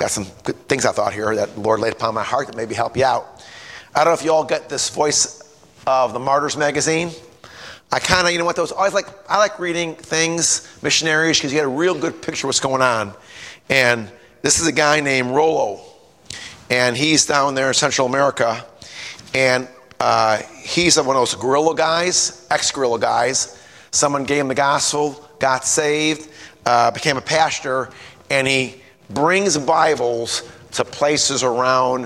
got some good things I thought here that the Lord laid upon my heart that maybe help you out. I don't know if you all get this Voice of the Martyrs magazine. I kind of, you know what, I like reading things, missionaries, because you get a real good picture of what's going on. And this is a guy named Rollo, and he's down there in Central America, and he's one of those guerrilla guys, ex-guerrilla guys. Someone gave him the gospel, got saved, became a pastor, and he brings Bibles to places around in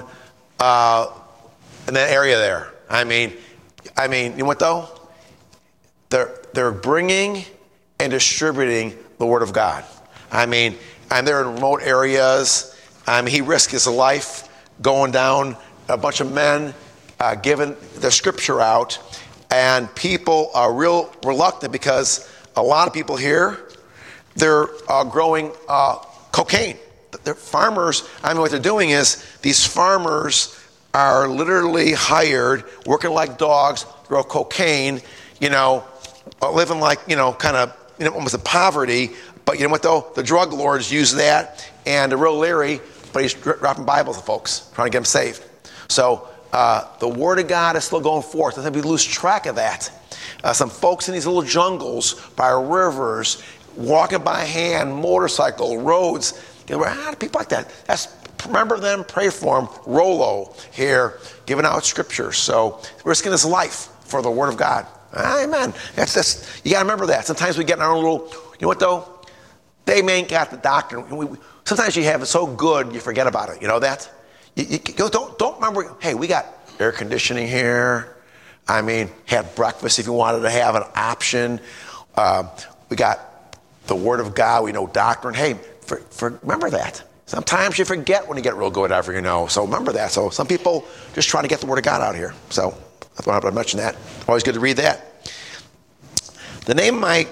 that area there. I mean, you know what though? They're bringing and distributing the Word of God. I mean, and they're in remote areas. I mean, he risked his life going down, a bunch of men giving the scripture out, and people are real reluctant because a lot of people here, they're growing cocaine. They're farmers. I mean, what they're doing is these farmers are literally hired, working like dogs, grow cocaine, living like, kind of, almost in poverty. But you know what, though? The drug lords use that, and they're real leery, but he's dropping Bibles to folks, trying to get them saved. So the Word of God is still going forth. Sometimes we lose track of that. Some folks in these little jungles, by rivers, walking by hand, motorcycle, roads, people like that. Remember them, pray for them. Rollo here, giving out scripture. So risking his life for the Word of God. Amen. You got to remember that. Sometimes we get in our own little, you know what though? They ain't got the doctrine. Sometimes you have it so good you forget about it. You know that? Don't remember. Hey, we got air conditioning here. I mean, had breakfast if you wanted to have an option. We got the Word of God. We know doctrine. Hey, remember that. Sometimes you forget when you get real good, So remember that. So some people just trying to get the Word of God out here. So I thought I'd mention that. Always good to read that. The name of my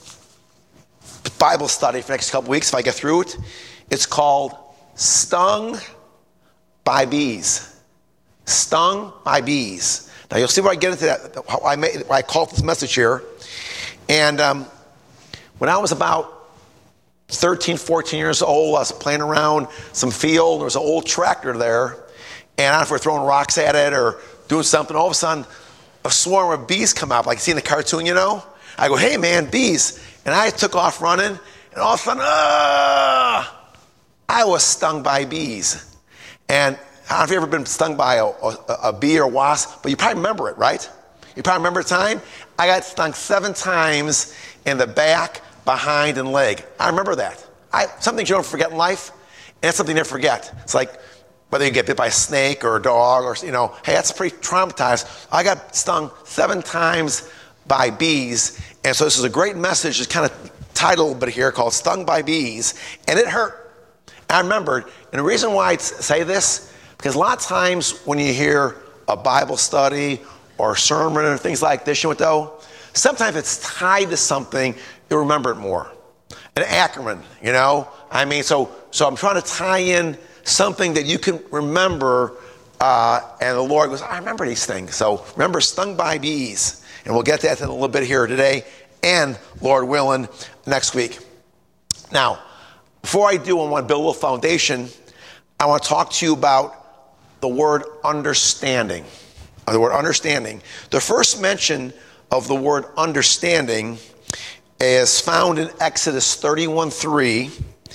Bible study for the next couple weeks, if I get through it, it's called Stung by Bees. Stung by Bees. Now you'll see where I get into that, how I call this message here. And when I was about 13, 14 years old, I was playing around some field. There was an old tractor there. And I don't know if we're throwing rocks at it or doing something. All of a sudden, a swarm of bees come out, like you see in the cartoon, I go, hey, man, bees. And I took off running. And all of a sudden, I was stung by bees. And I don't know if you've ever been stung by a bee or wasp, but you probably remember it, right? You probably remember the time? I got stung 7 times in the back, behind, and leg. I remember that. Something you don't forget in life, and that's something you never forget. It's like whether you get bit by a snake or a dog or, hey, that's pretty traumatized. I got stung 7 times by bees, and so this is a great message. It's kind of titled a little bit here called Stung by Bees, and it hurt. I remembered, and the reason why I say this, because a lot of times when you hear a Bible study or a sermon or things like this, sometimes it's tied to something, you'll remember it more. An acronym, so I'm trying to tie in something that you can remember, and the Lord goes, I remember these things. So remember, stung by bees. And we'll get to that in a little bit here today, and Lord willing, next week. Now, before I do, I want to build a little foundation. I want to talk to you about the word understanding. The word understanding. The first mention of the word understanding is found in Exodus 31:3,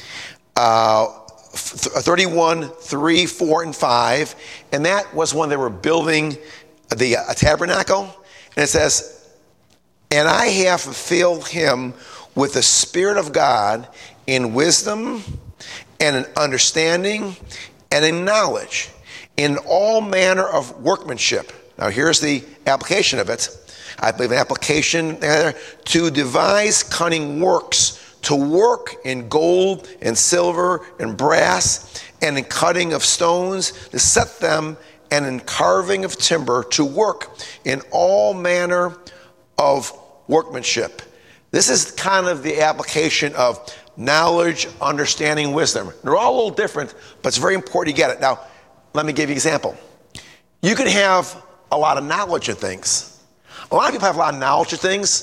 31:3, 4, and 5. And that was when they were building the tabernacle. And it says, and I have filled him with the Spirit of God in wisdom and in understanding and in knowledge, in all manner of workmanship. Now here's the application of it. I believe an application there to devise cunning works, to work in gold and silver and brass and in cutting of stones, to set them, and in carving of timber, to work in all manner of workmanship. This is kind of the application of knowledge, understanding, wisdom. They're all a little different, but it's very important you get it. Now, let me give you an example. You can have a lot of knowledge of things. A lot of people have a lot of knowledge of things,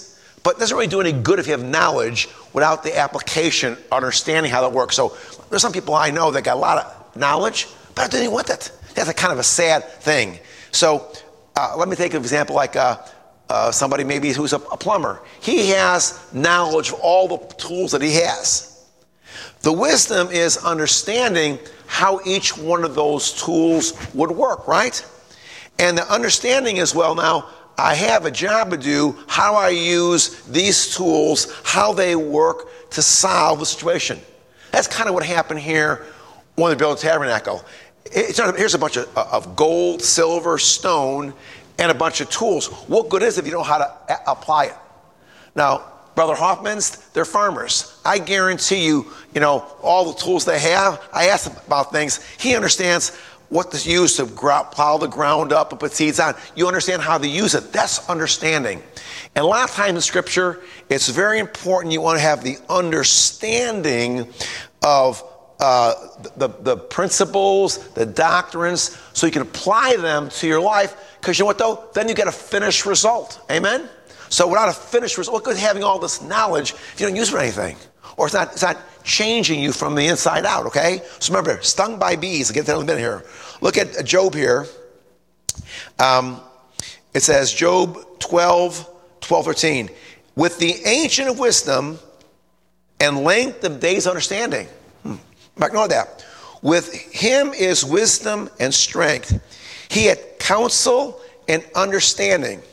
But it doesn't really do any good if you have knowledge without the application, understanding how that works. So there's some people I know that got a lot of knowledge, but they didn't want it. That's a kind of a sad thing. So let me take an example like somebody maybe who's a plumber. He has knowledge of all the tools that he has. The wisdom is understanding how each one of those tools would work, right? And the understanding is, well, now I have a job to do. How I use these tools, how they work to solve the situation. That's kind of what happened here when they built the tabernacle. Here's a bunch of gold, silver, stone, and a bunch of tools. What good is it if you know how to apply it? Now, Brother Hoffman's, they're farmers. I guarantee you, all the tools they have, I asked him about things. He understands what to use to plow the ground up and put seeds on. You understand how to use it. That's understanding. And a lot of times in Scripture, it's very important you want to have the understanding of the principles, the doctrines, so you can apply them to your life. Because you know what, though? Then you get a finished result. Amen? So without a finished result, what good is having all this knowledge if you don't use it for anything? Or it's not changing you from the inside out, okay? So remember, stung by bees. I'll get that in a minute here. Look at Job here. It says, Job 12:13. With the ancient of wisdom and length of days understanding. Ignore that. With him is wisdom and strength. He had counsel and understanding.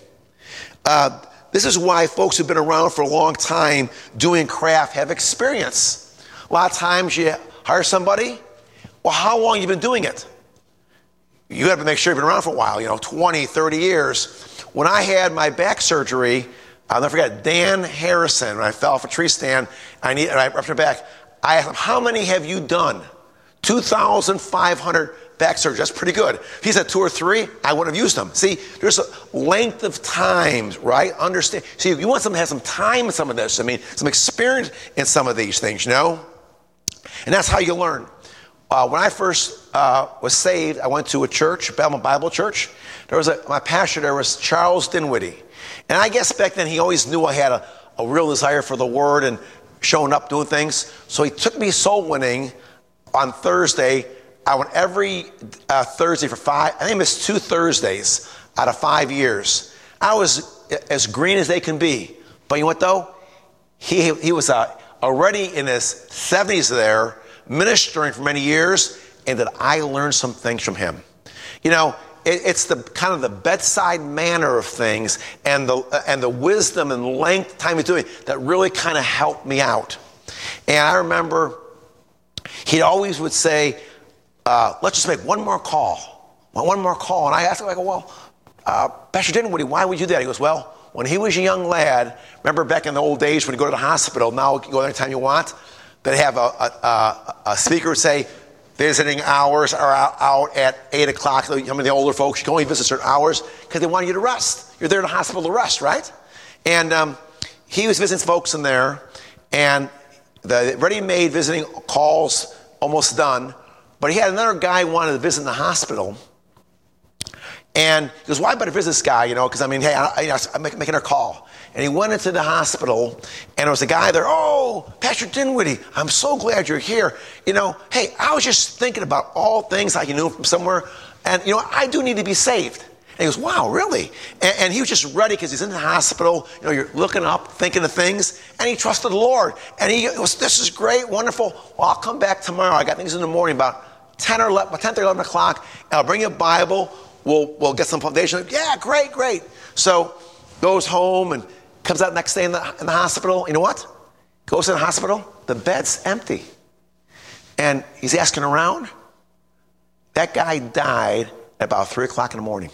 This is why folks who've been around for a long time doing craft have experience. A lot of times you hire somebody, well, how long have you been doing it? You have to make sure you've been around for a while, 20, 30 years. When I had my back surgery, I'll never forget, Dan Harrison, when I fell off a tree stand, I ruptured my back. I asked him, how many have you done? 2,500 back surgery. That's pretty good. If he said 2 or 3, I wouldn't have used them. See, there's a length of time, right? Understand. See, you want someone to have some time in some of this. Some experience in some of these things, And that's how you learn. When I first was saved, I went to a church, Bellman Bible Church. My pastor there was Charles Dinwiddie. And I guess back then he always knew I had a real desire for the Word and showing up, doing things. So he took me soul winning on Thursday. I went every Thursday for 5. I think I missed 2 Thursdays out of 5 years. I was as green as they can be. But you know what, though? He was already in his 70s there, ministering for many years, and that I learned some things from him. It's the kind of the bedside manner of things and the wisdom and length time of doing it that really kind of helped me out. And I remember he always would say, let's just make one more call. One more call. And I asked him, Pastor Dinwiddie, why would you do that? He goes, well, when he was a young lad, remember back in the old days when you go to the hospital, now you can go anytime you want, they'd have a speaker would say, visiting hours are out at 8 o'clock. Some of the older folks, you can only visit certain hours because they want you to rest. You're there in the hospital to rest, right? And he was visiting folks in there, and the ready-made visiting calls almost done. But he had another guy who wanted to visit in the hospital. And he goes, well, I better visit this guy, because I'm making a call. And he went into the hospital, and there was a guy there, oh, Pastor Dinwiddie, I'm so glad you're here. Hey, I was just thinking about all things like you knew from somewhere, and, I do need to be saved. And he goes, wow, really? And he was just ready because he's in the hospital. You're looking up, thinking of things, and he trusted the Lord. And he goes, this is great, wonderful. Well, I'll come back tomorrow. I got things in the morning about 10 or 11 o'clock, and I'll bring you a Bible. We'll get some foundation. Yeah, great. So goes home and comes out next day in the hospital. You know what? Goes to the hospital. The bed's empty. And he's asking around. That guy died at about 3 o'clock in the morning.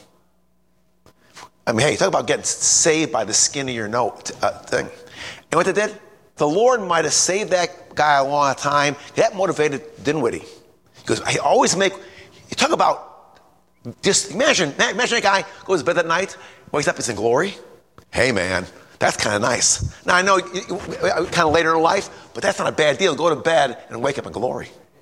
Hey, talk about getting saved by the skin of your thing. And what they did? The Lord might have saved that guy a long time. That motivated Dinwiddie. Because I always you talk about, just imagine a guy goes to bed that night, wakes up, he's in glory. Hey, man, that's kind of nice. Now, I know kind of later in life, but that's not a bad deal. Go to bed and wake up in glory.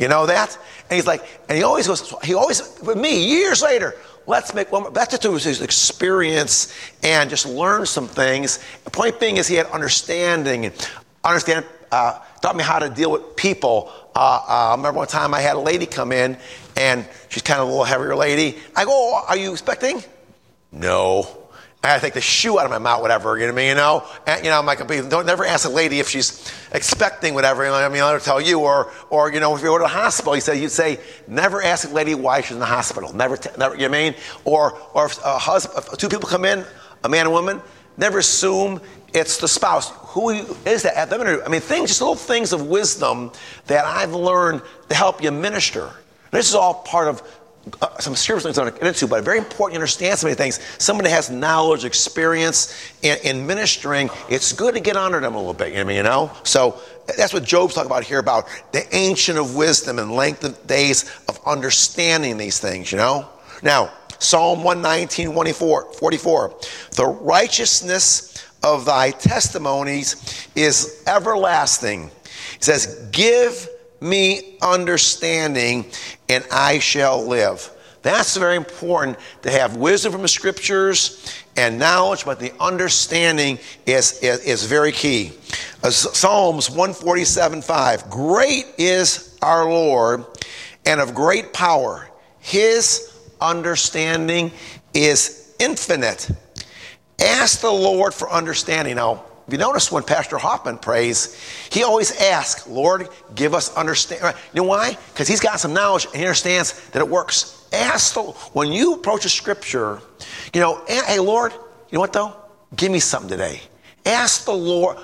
You know that? And he's like, and he always, with me, years later, let's make one more. That's just his experience and just learn some things. The point being is he had understanding and taught me how to deal with people. I remember one time I had a lady come in, and she's kind of a little heavier lady. I go, oh, are you expecting? No. I had to take the shoe out of my mouth, whatever, you know what I mean, you know? And, I'm like, don't never ask a lady if she's expecting whatever, I mean, I'll tell you, or if you go to the hospital, you'd say, never ask a lady why she's in the hospital. Never, you know what I mean? Or if if two people come in, a man and woman, never assume it's the spouse. Who is that? I mean, just little things of wisdom that I've learned to help you minister. This is all part of some serious things I don't get into, but very important to understand so many things. Somebody that has knowledge, experience in ministering, it's good to get under them a little bit, you know? So that's what Job's talking about here, about the ancient of wisdom and length of days of understanding these things, you know? Now, Psalm 119, 44, the righteousness of thy testimonies is everlasting. It says, give me understanding and I shall live. That's very important, to have wisdom from the scriptures and knowledge, but the understanding is very key. Psalms 147:5. Great is our Lord and of great power. His understanding is infinite. Ask the Lord for understanding. Now, if you notice when Pastor Hoffman prays, he always asks, Lord, give us understanding. You know why? Because he's got some knowledge and he understands that it works. When you approach a scripture, hey, Lord, you know what though? Give me something today. Ask the Lord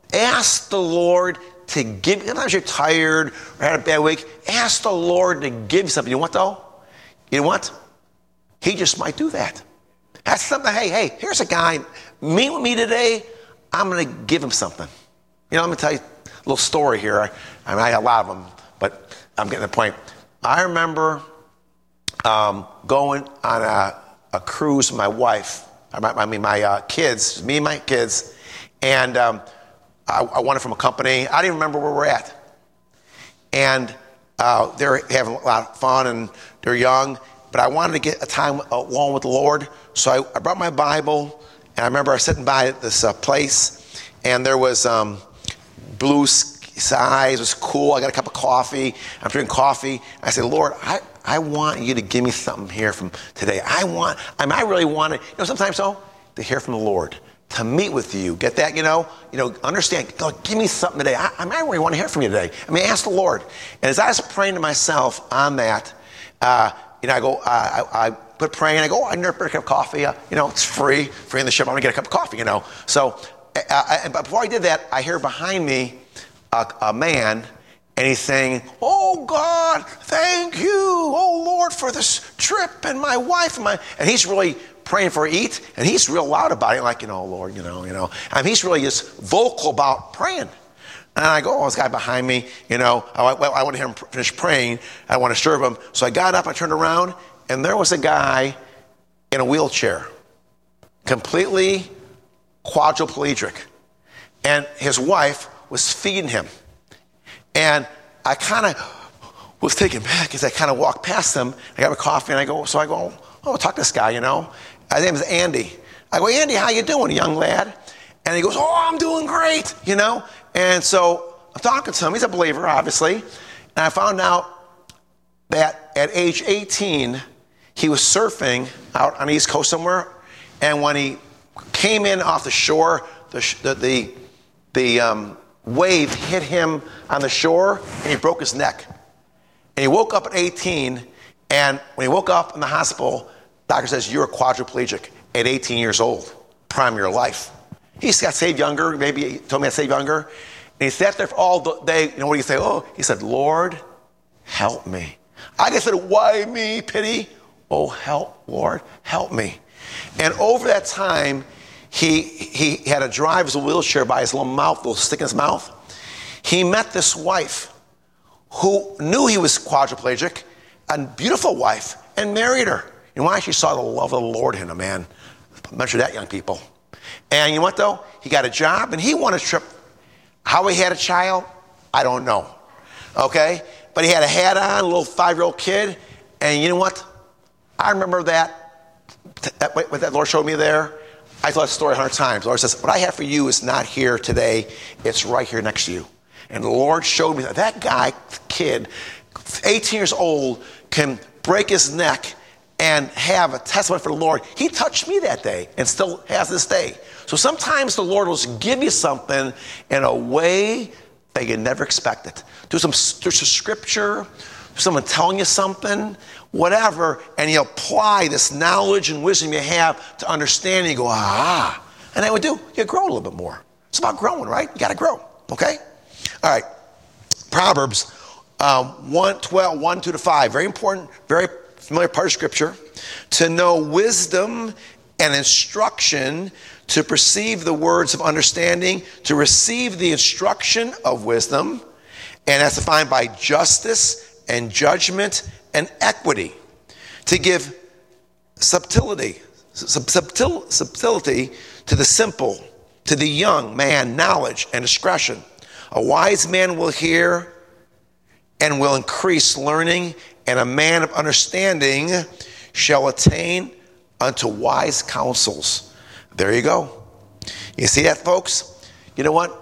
to give you. Sometimes you're tired or had a bad week. Ask the Lord to give you something. You know what though? You know what? He just might do that. That's something, hey, here's a guy, meet with me today. I'm going to give him something. I'm going to tell you a little story here. I have a lot of them, but I'm getting the point. I remember going on a cruise with my wife. My kids, me and my kids. And I won it from a company. I didn't remember where we're at. And they're having a lot of fun and they're young. But I wanted to get a time alone with the Lord. So I brought my Bible. And I remember I was sitting by this place, and there was blue skies. It was cool. I got a cup of coffee. I'm drinking coffee. I said, Lord, I want you to give me something here from today. I really want it. Sometimes to hear from the Lord, to meet with you. Get that, understand. God, give me something today. I really want to hear from you today. Ask the Lord. And as I was praying to myself on that, I quit praying. I go, I never put a cup of coffee. It's free in the ship. I'm going to get a cup of coffee, So, but before I did that, I hear behind me a man, and he's saying, oh, God, thank you, oh, Lord, for this trip and my wife. And he's really praying for eat, and he's real loud about it, like, Lord, he's really just vocal about praying. And I go, this guy behind me, I want to hear him finish praying. I want to serve him. So I got up, I turned around, and there was a guy in a wheelchair, completely quadriplegic. And his wife was feeding him. And I kind of was taken back as I kind of walked past him. I got my coffee, and I go, talk to this guy, His name is Andy. I go, Andy, how you doing, young lad? And he goes, I'm doing great, And so I'm talking to him. He's a believer, obviously. And I found out that at age 18, he was surfing out on the East Coast somewhere. And when he came in off the shore, the wave hit him on the shore, and he broke his neck. And he woke up at 18, and when he woke up in the hospital, doctor says, you're a quadriplegic at 18 years old, prime of your life. He got saved younger. Maybe he told me I saved younger. And he sat there for all the day. What do you say? He said, Lord, help me. I just said, why me? Pity. Help, Lord, help me. And over that time, he had to drive his wheelchair by his little mouth, little stick in his mouth. He met this wife who knew he was quadriplegic, a beautiful wife, and married her. You know why? She saw the love of the Lord in him, man. Measure that, young people. And you know what, though? He got a job, and he won a trip. How he had a child, I don't know. Okay? but he had a hat on, a little 5-year-old kid. And you know what? I remember what that Lord showed me there. I told that story 100 times. The Lord says, what I have for you is not here today. It's right here next to you. And the Lord showed me that guy, kid, 18 years old, can break his neck and have a testimony for the Lord. He touched me that day and still has this day. So sometimes the Lord will give you something in a way that you never expected. There's a scripture, someone telling you something, whatever, and you apply this knowledge and wisdom you have to understand, and you go, and that would do, you grow a little bit more. It's about growing, right? You got to grow, okay? All right, Proverbs 1:12, 1:2-5, very important, very familiar part of Scripture. To know wisdom and instruction, to perceive the words of understanding, to receive the instruction of wisdom, and that's defined by justice and judgment and equity. To give subtlety to the simple, to the young man, knowledge and discretion. A wise man will hear and will increase learning, and a man of understanding shall attain unto wise counsels. There you go. You see that, folks? You know what?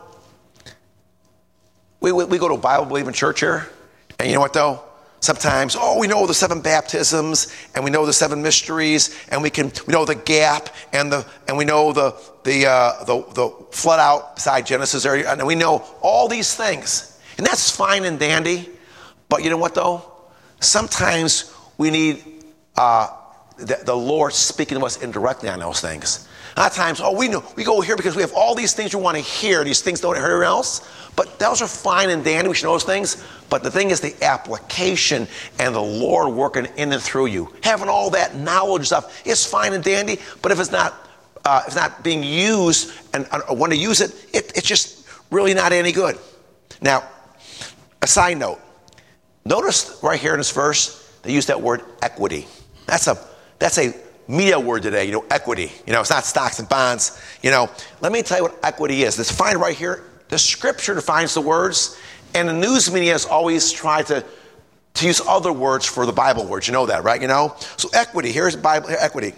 We go to a Bible-believing church here, and you know what, though? Sometimes, we know the 7 baptisms, and we know the 7 mysteries, and we know the gap, and we know the flood out beside Genesis area, and we know all these things, and that's fine and dandy. But you know what, though? Sometimes we need the Lord speaking to us indirectly on those things. A lot of times, we know, we go here because we have all these things we want to hear. These things don't hear anywhere else. But those are fine and dandy. We should know those things. But the thing is the application and the Lord working in and through you. Having all that knowledge stuff is fine and dandy. But if it's not being used and want to use it, it's just really not any good. Now, a side note. Notice right here in this verse, they use that word equity. That's a media word today, equity. It's not stocks and bonds. Let me tell you what equity is. It's defined right here. The scripture defines the words, and the news media has always tried to use other words for the Bible words. You know that, right? So equity, here's Bible equity.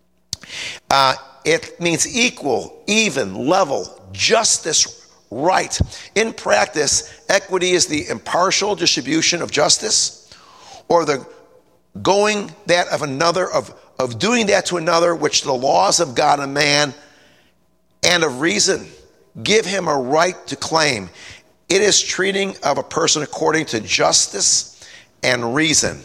It means equal, even, level, justice, right. In practice, equity is the impartial distribution of justice, or the going that of another, of doing that to another, which the laws of God and man and of reason give him a right to claim. It is treating of a person according to justice and reason.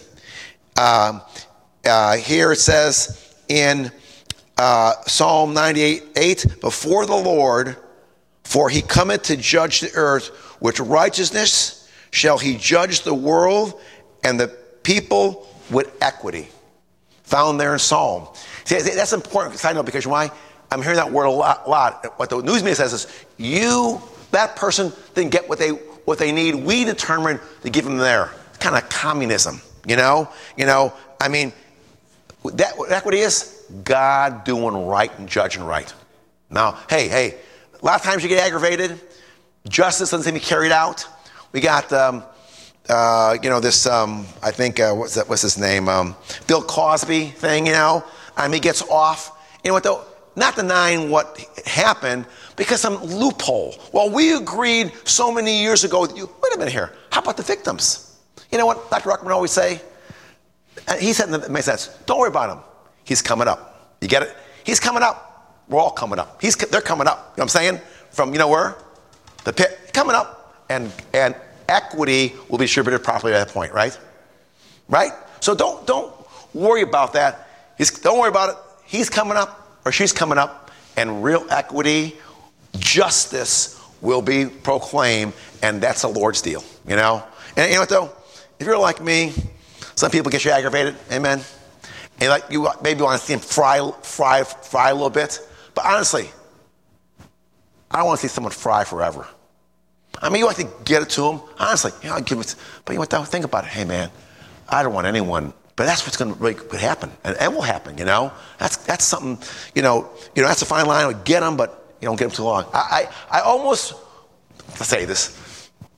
Here it says in Psalm 98:8, before the Lord, for he cometh to judge the earth, with righteousness shall he judge the world and the people with equity. Found there in Psalm. See, that's important side note, because why? I'm hearing that word a lot. What the news media says is, that person didn't get what they need. We determine to give them there. It's kind of communism, I mean, that what equity is? God doing right and judging right. Now, hey, a lot of times you get aggravated. Justice doesn't seem to be carried out. We got, this, I think, what's his name? Bill Cosby thing, he gets off. You know what, though? Not denying what happened, because some loophole. Well, we agreed so many years ago with you. Wait a minute here. How about the victims? You know what Dr. Ruckman always say? He said it makes sense. Don't worry about him. He's coming up. You get it? He's coming up. We're all coming up. They're coming up. You know what I'm saying? From, where? The pit. Coming up. And equity will be distributed properly at that point, right? Right? So don't worry about that. Don't worry about it. He's coming up, or she's coming up, and real equity, justice will be proclaimed, and that's the Lord's deal, And you know what, though? If you're like me, some people get you aggravated, amen? And you maybe want to see them fry a little bit. But honestly, I don't want to see someone fry forever. I mean, you want to get it to them. Honestly, I'll give it. But you know what, though? Think about it. Hey, man, I don't want anyone. But that's what's going to really happen, and will happen. That's something. That's a fine line. Get them, but you don't get them too long. I almost, let's say this.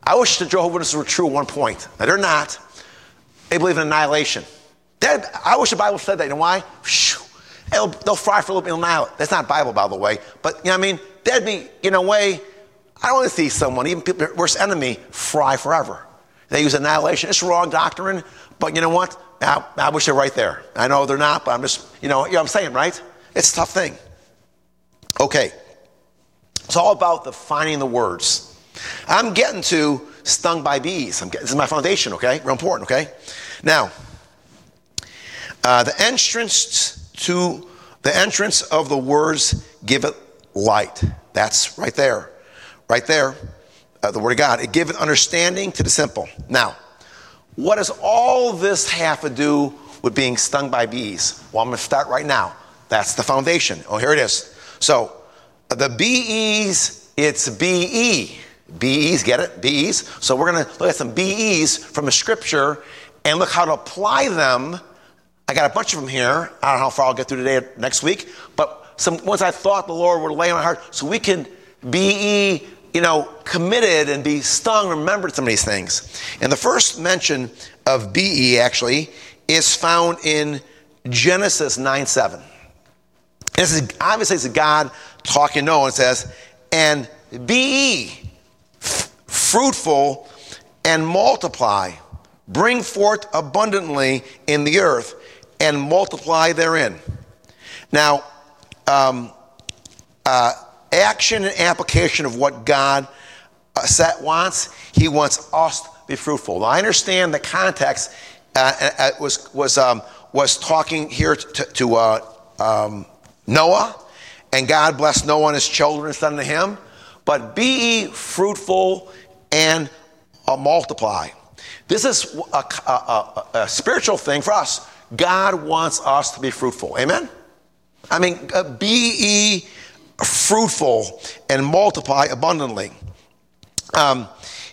I wish the Jehovah's Witnesses were true at one point. Now, they're not. They believe in annihilation. I wish the Bible said that. You know why? They'll fry for a little bit and annihilate. That's not Bible, by the way. But, you know what I mean? That'd be, in a way, I don't want to see someone, even people's worst enemy, fry forever. They use annihilation. It's wrong doctrine, but you know what? I wish they're right there. I know they're not, but I'm just, you know what I'm saying, right? It's a tough thing. Okay. It's all about defining the words. I'm getting to stung by bees. This is my foundation, okay? Real important, okay? Now, the entrance of the words give it light. That's right there. Right there. The word of God. It giveth understanding to the simple. Now, what does all this have to do with being stung by bees? Well, I'm going to start right now. That's the foundation. Oh, here it is. So, the BEs, it's BE. BEs, get it? BEs. So we're going to look at some BEs from the scripture and look how to apply them. I got a bunch of them here. I don't know how far I'll get through today or next week, but some ones I thought the Lord would lay on my heart so we can be, committed and be stung, remembered some of these things. And the first mention of BE actually is found in Genesis 9:7. This is obviously it's God talking to Noah and says, and be ye fruitful and multiply, bring forth abundantly in the earth and multiply therein. Now, action and application of what God wants. He wants us to be fruitful. Now, I understand the context was talking here to Noah, and God blessed Noah and his children and son to him. But be ye fruitful and multiply. This is a spiritual thing for us. God wants us to be fruitful. Amen? I mean, be ye fruitful and multiply abundantly. In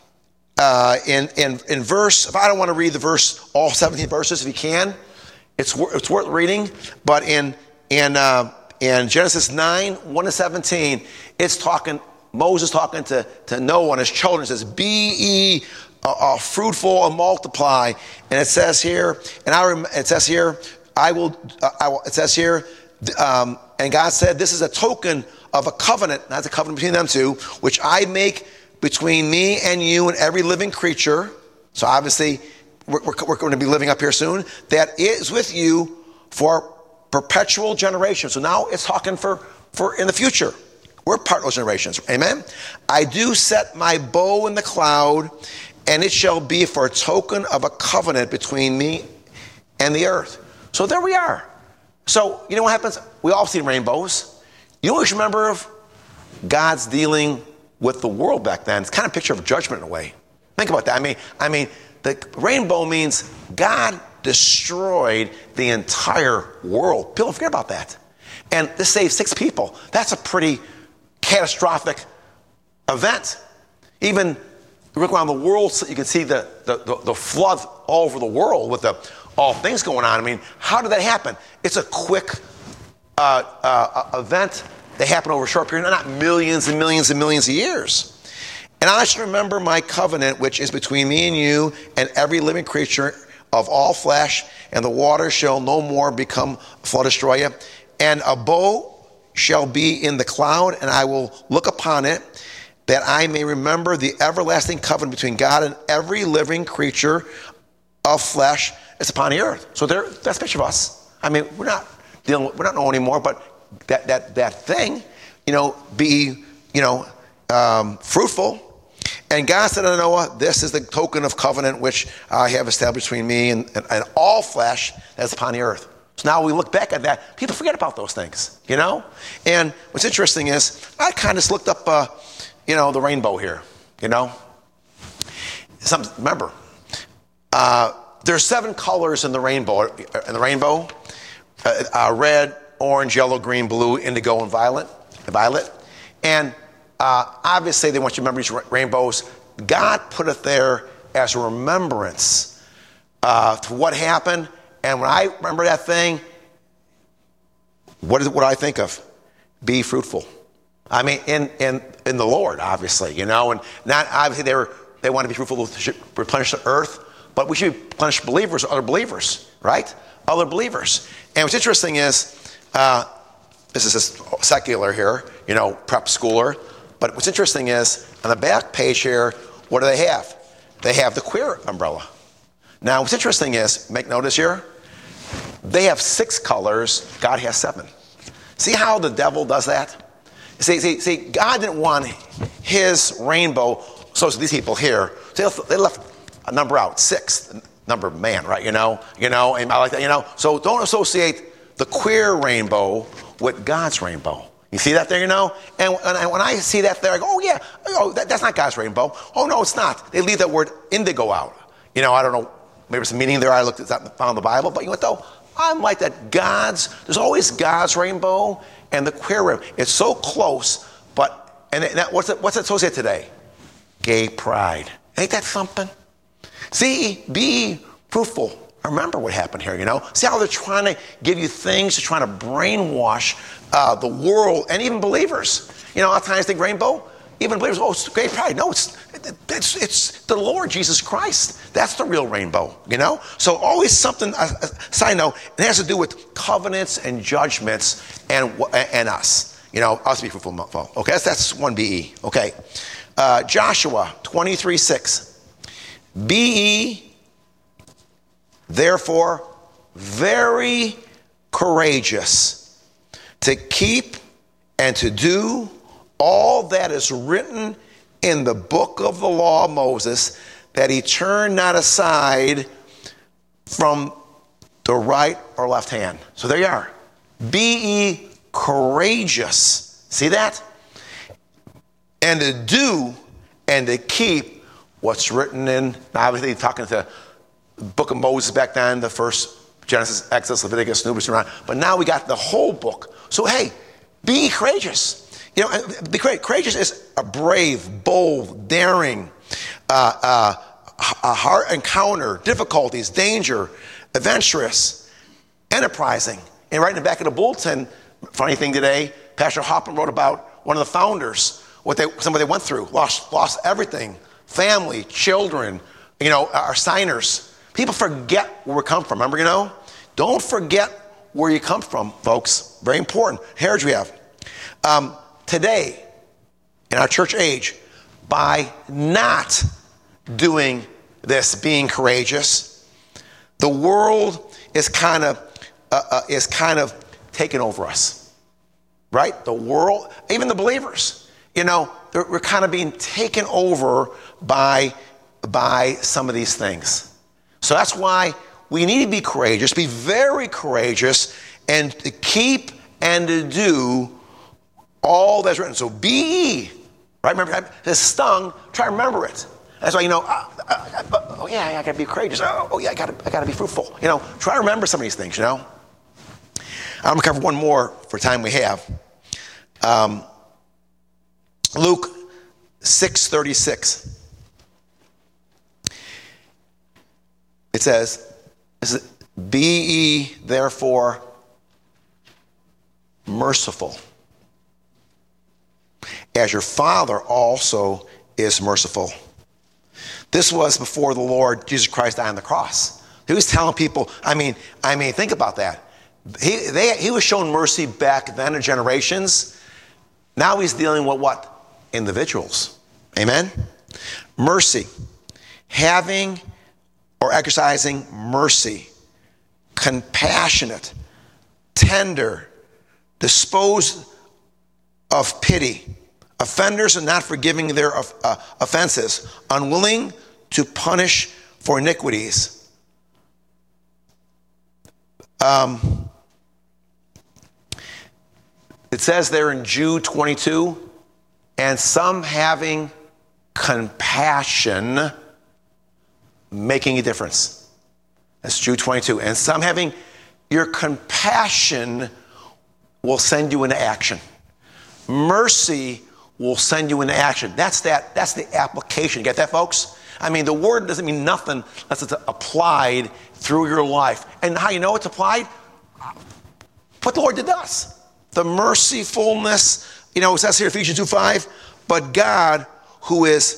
verse, if I don't want to read the verse, all 17 verses, if you can, it's worth reading. But in Genesis 9, 1-17, it's talking. Moses talking to Noah and his children says, "Be ye fruitful and multiply." And it says here, and it says here, and God said, "This is a token of a covenant." That's a covenant between them two, which I make between me and you and every living creature. So obviously, we're going to be living up here soon. That is with you for perpetual generation. So now it's talking for in the future. We're part of those generations. Amen? I do set my bow in the cloud, and it shall be for a token of a covenant between me and the earth. So there we are. So you know what happens? We all see rainbows. You always remember of God's dealing with the world back then. It's kind of a picture of judgment in a way. Think about that. I mean, the rainbow means God destroyed the entire world. People forget about that. And this saved 6 people. That's a pretty catastrophic event. Even look around the world, so you can see the flood all over the world with all things going on. I mean, how did that happen? It's a quick event that happened over a short period, not millions and millions and millions of years. And I should remember my covenant, which is between me and you and every living creature of all flesh, and the water shall no more become flood destroy you. And a bow shall be in the cloud, and I will look upon it, that I may remember the everlasting covenant between God and every living creature of flesh is upon the earth. So that's a picture of us. I mean, we're not knowing anymore, but that thing, be fruitful. And God said to Noah, "This is the token of covenant which I have established between me and all flesh that is upon the earth." So now we look back at that. People forget about those things, And what's interesting is I kind of looked up, the rainbow here, Remember, there's 7 colors in the rainbow. Red, orange, yellow, green, blue, indigo, and violet. And obviously they want you to remember these rainbows. God put it there as a remembrance to what happened. And when I remember that thing, what do I think of? Be fruitful. I mean, in the Lord, obviously, and not obviously they were they want to be fruitful to replenish the earth, but we should replenish believers or other believers, right? Other believers. And what's interesting is, this is just secular here, prep schooler, but what's interesting is, on the back page here, what do they have? They have the queer umbrella. Now, what's interesting is, make notice here, they have 6 colors, God has 7. See how the devil does that? See, God didn't want his rainbow, so these people here, they left a number out, 6, number of man, right? And I like that, So don't associate the queer rainbow with God's rainbow. You see that there, And when I see that there, I go, oh yeah, that's not God's rainbow. Oh no, it's not. They leave that word indigo out. I don't know, maybe there's a meaning there. I looked at that and found the Bible, but you know what though? I'm like that. There's always God's rainbow and the queer rainbow. It's so close, what's it associated today? Gay pride. Ain't that something? See, be fruitful. Remember what happened here, See how they're trying to give you things, they're trying to brainwash the world and even believers. A lot of times they think rainbow, even believers, it's gay pride. No, it's the Lord Jesus Christ. That's the real rainbow, So always something, side note, it has to do with covenants and judgments and us. Us be fruitful. Okay, that's 1BE. Okay. Joshua 23:6. Be ye therefore very courageous to keep and to do all that is written in the book of the law of Moses, that he turn not aside from the right or left hand. So there you are. Be ye courageous. See that? And to do and to keep what's written in, now obviously talking to the book of Moses back then, the first Genesis, Exodus, Leviticus, Numbers, but now we got the whole book. So hey, be courageous. Be courageous is a brave, bold, daring, a hard encounter, difficulties, danger, adventurous, enterprising. And right in the back of the bulletin, funny thing today, Pastor Hoffman wrote about one of the founders, somebody went through, lost everything, family, children, our signers. People forget where we come from. Remember, don't forget where you come from, folks. Very important. Heritage we have. Today, in our church age, by not doing this, being courageous, the world is kind of taking over us, right? The world, even the believers, we're kind of being taken over by some of these things. So that's why we need to be courageous, be very courageous, and to keep and to do all that's written. So be ye, right? Remember, it's stung. Try to remember it. That's why, I got to be courageous. I got to be fruitful. Try to remember some of these things, I'm going to cover one more for time we have. Luke 6:36. It says, be ye therefore merciful, as your Father also is merciful. This was before the Lord Jesus Christ died on the cross. He was telling people, think about that. He was shown mercy back then in generations. Now he's dealing with what? Individuals. Amen? Mercy. Having or exercising mercy. Compassionate. Tender. Disposed of pity. Offenders and not forgiving their offenses. Unwilling to punish for iniquities. It says there in Jude 22, and some having compassion, making a difference. That's Jude 22. And some having, your compassion will send you into action. Mercy will send you into action. That's the application. Get that, folks? The word doesn't mean nothing unless it's applied through your life. And how you know it's applied? What the Lord did to us. The mercifulness, it says here, Ephesians 2:5, but God, who is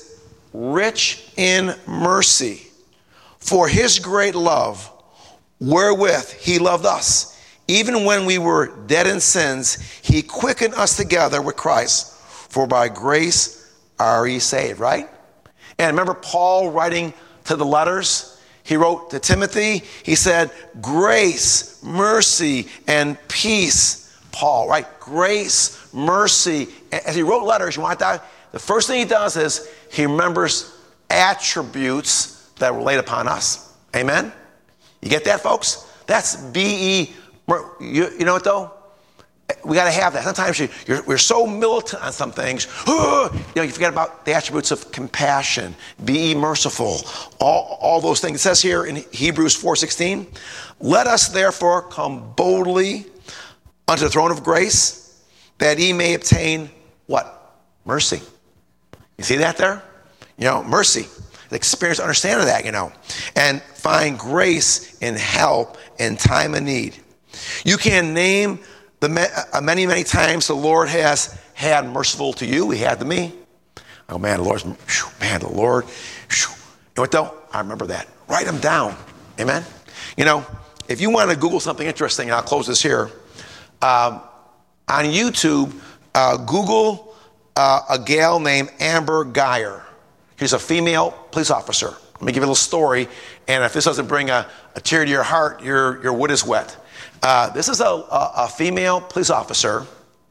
rich in mercy, for his great love, wherewith he loved us. Even when we were dead in sins, he quickened us together with Christ. For by grace are ye saved, right? And remember Paul writing to the letters? He wrote to Timothy, he said, grace, mercy, and peace. Paul, right? Grace, mercy. As he wrote letters, you want that? The first thing he does is he remembers attributes that were laid upon us. Amen? You get that, folks? That's B-E. You know what, though? We got to have that. Sometimes we're so militant on some things. You forget about the attributes of compassion, be merciful, all those things. It says here in Hebrews 4:16, let us therefore come boldly unto the throne of grace, that ye may obtain what? Mercy. You see that there? Mercy. The experience, understanding that, and find grace and help in time of need. You can name the many, many times the Lord has had merciful to you. He had to me. Oh, man, the Lord. You know what, though? I remember that. Write them down. Amen? If you want to Google something interesting, and I'll close this here. On YouTube, Google a gal named Amber Geyer. She's a female police officer. Let me give you a little story, and if this doesn't bring a tear to your heart, your wood is wet. This is a female police officer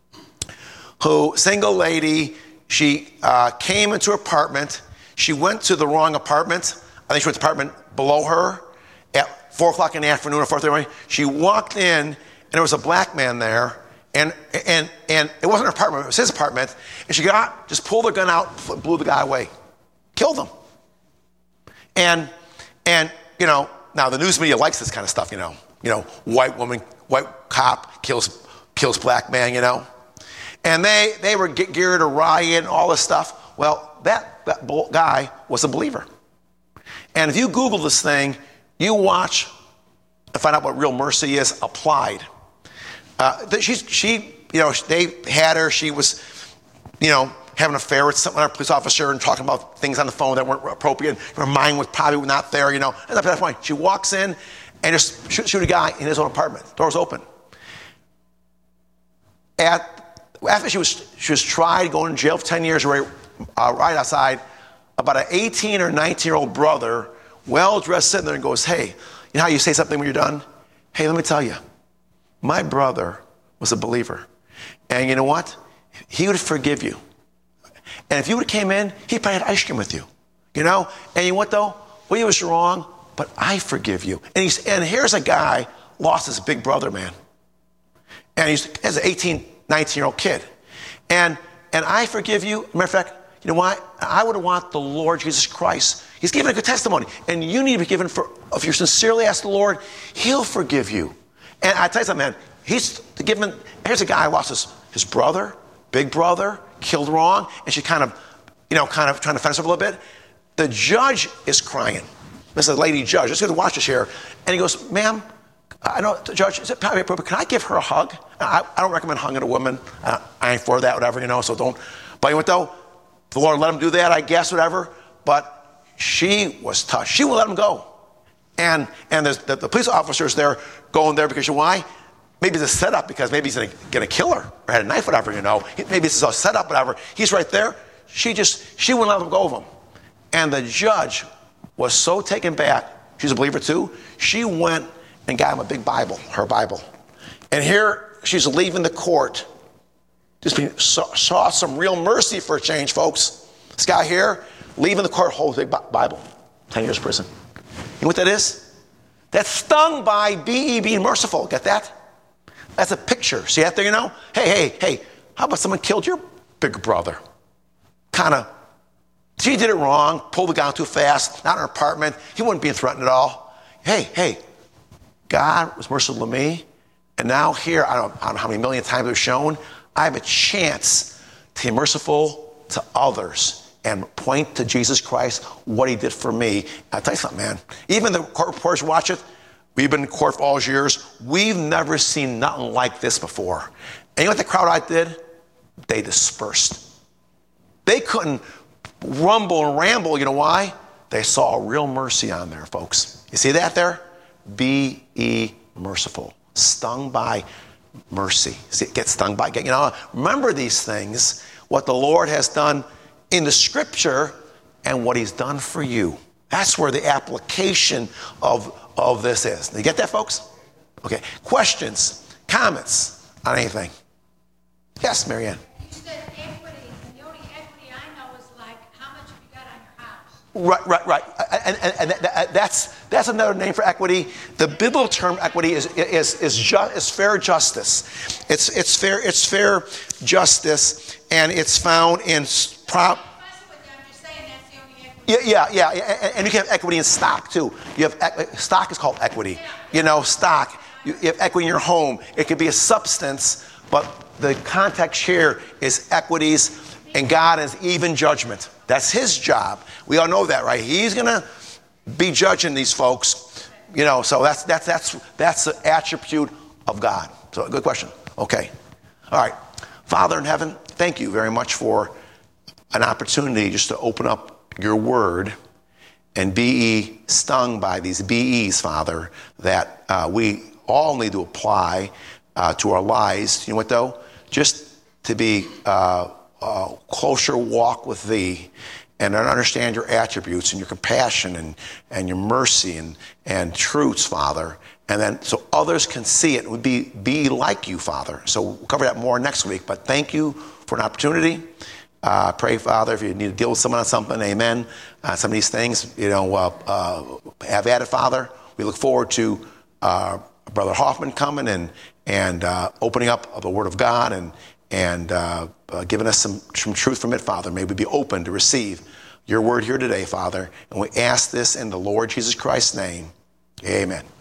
who, single lady, she came into her apartment. She went to the wrong apartment. I think she went to the apartment below her at 4 o'clock in the afternoon or 4:30 in the morning. She walked in, and there was a black man there, and it wasn't her apartment, it was his apartment, and she just pulled her gun out, blew the guy away, killed him. And now the news media likes this kind of stuff, white woman, white cop kills black man, And they were geared to riot and all this stuff. Well, that guy was a believer. And if you Google this thing, you watch and find out what real mercy is applied. They had her, she was, having an affair with some other police officer and talking about things on the phone that weren't appropriate. Her mind was probably not there, And at that point, she walks in and just shoot a guy in his own apartment. Door's open. After she was tried, going to jail for 10 years, right outside, about an 18 or 19-year-old brother, well-dressed, sitting there and goes, hey, you know how you say something when you're done? Hey, let me tell you, my brother was a believer. And you know what? He would forgive you. And if you would have came in, he probably had ice cream with you. And you know what, though? Well, he was wrong, but I forgive you. And here's a guy lost his big brother, man. And he's an 18, 19-year-old kid. And I forgive you. Matter of fact, you know what? I would want the Lord Jesus Christ. He's given a good testimony. And you need to be given if you sincerely ask the Lord, he'll forgive you. And I tell you something, man, here's a guy who lost his brother, big brother, killed wrong, and she kind of trying to fence up a little bit. The judge is crying. This is a lady judge. Let's go to watch this here. And he goes, ma'am, I know, Judge, is it probably appropriate? Can I give her a hug? I don't recommend hugging a woman. I ain't for that, whatever, so don't. But you know what, though? The Lord let him do that, I guess, whatever. But she was touched. She wouldn't let him go. And the police officers there going there because, why? Maybe it's a setup because maybe he's going to kill her or had a knife, whatever, Maybe it's a setup, whatever. He's right there. She wouldn't let him go of him. And the judge was so taken back. She's a believer too. She went and got him a big Bible, her Bible. And here she's leaving the court. Saw some real mercy for a change, folks. This guy here, leaving the court, holds a big Bible. 10 years prison. You know what that is? That's stung by being merciful. Get that? That's a picture. See that there, Hey, how about someone killed your big brother? She did it wrong, pulled the gun too fast, not in her apartment. He wasn't being threatened at all. Hey, God was merciful to me. And now here, I don't know how many million times it was shown, I have a chance to be merciful to others and point to Jesus Christ, what he did for me. I'll tell you something, man. Even the court reporters watch it. We've been in court for all those years. We've never seen nothing like this before. And you know what the crowd out did? They dispersed. They couldn't rumble and ramble. You know why? They saw a real mercy on there, folks. You see that there? Be ye merciful. Stung by mercy. See, get stung by, remember these things, what the Lord has done in the scripture and what he's done for you. That's where the application of this is. You get that, folks? Okay. Questions, comments on anything? Yes, Marianne. You said equity, and the only equity I know is like how much you got on your house. Right. And that's another name for equity. The biblical term equity is fair justice. It's fair justice, and it's found in Yeah, and you can have equity in stock too. You have stock is called equity. Stock. You have equity in your home. It could be a substance, but the context here is equities, and God is even judgment. That's his job. We all know that, right? He's gonna be judging these folks. So that's the attribute of God. So good question. Okay, all right. Father in heaven, thank you very much for an opportunity just to open up your word and be stung by these BEs, Father, that we all need to apply to our lives. You know what, though? Just to be closer walk with thee and understand your attributes and your compassion and your mercy and truths, Father. And then so others can see it and be like you, Father. So we'll cover that more next week. But thank you for an opportunity. Pray, Father, if you need to deal with someone on something, amen. Some of these things, have at it, Father. We look forward to Brother Hoffman coming and opening up the Word of God and giving us some truth from it, Father. May we be open to receive your word here today, Father. And we ask this in the Lord Jesus Christ's name. Amen.